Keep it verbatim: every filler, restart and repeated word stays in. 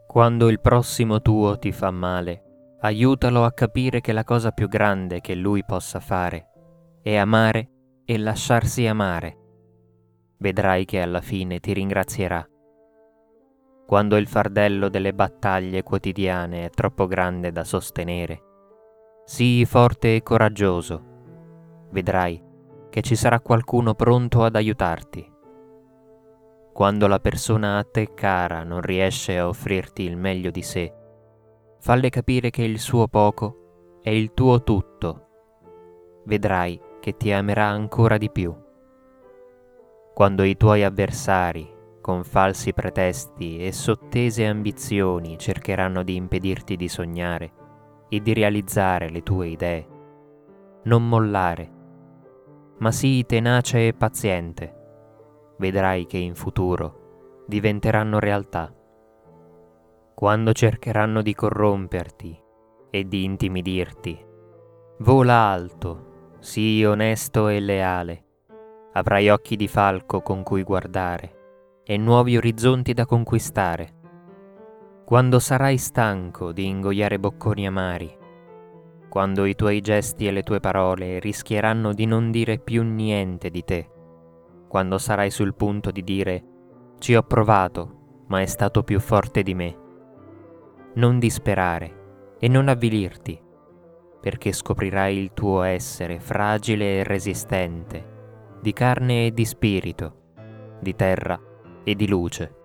Quando il prossimo tuo ti fa male, aiutalo a capire che la cosa più grande che lui possa fare è amare e lasciarsi amare. Vedrai che alla fine ti ringrazierà. Quando il fardello delle battaglie quotidiane è troppo grande da sostenere, sii forte e coraggioso. Vedrai che ci sarà qualcuno pronto ad aiutarti. Quando la persona a te cara non riesce a offrirti il meglio di sé, falle capire che il suo poco è il tuo tutto. Vedrai che ti amerà ancora di più. Quando i tuoi avversari, con falsi pretesti e sottese ambizioni, cercheranno di impedirti di sognare e di realizzare le tue idee, non mollare, ma sii tenace e paziente. Vedrai che in futuro diventeranno realtà. Quando cercheranno di corromperti e di intimidirti, vola alto, sii onesto e leale. Avrai occhi di falco con cui guardare e nuovi orizzonti da conquistare. Quando sarai stanco di ingoiare bocconi amari, quando i tuoi gesti e le tue parole rischieranno di non dire più niente di te, quando sarai sul punto di dire «Ci ho provato, ma è stato più forte di me», non disperare e non avvilirti, perché scoprirai il tuo essere fragile e resistente, di carne e di spirito, di terra e di luce.